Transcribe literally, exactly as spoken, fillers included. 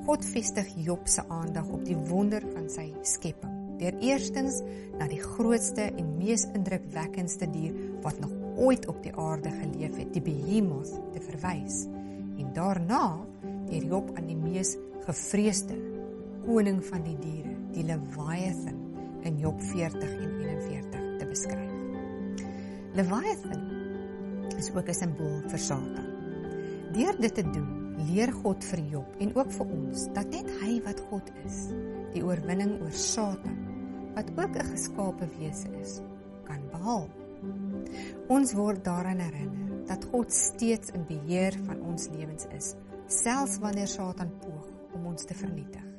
God vestig Job se aandag op die wonder van sy skepping, deur eerstens na die grootste en mees indrukwekkendste dier wat nog ooit op die aarde geleef het, die behemoth, te verwys, en daarna deur Job aan die mees gevreesde koning van die diere, die Leviathan, in Job veertig en eenenveertig te beskryf. Leviathan is ook 'n simbool vir Satan. Deur dit te doen, leer God vir Job en ook vir ons, dat net hy wat God is, die oorwinning oor Satan, wat ook 'n geskape wese is, kan behaal. Ons word daaraan herinner, dat God steeds in beheer van ons lewens is, selfs wanneer Satan poog om ons te vernietig.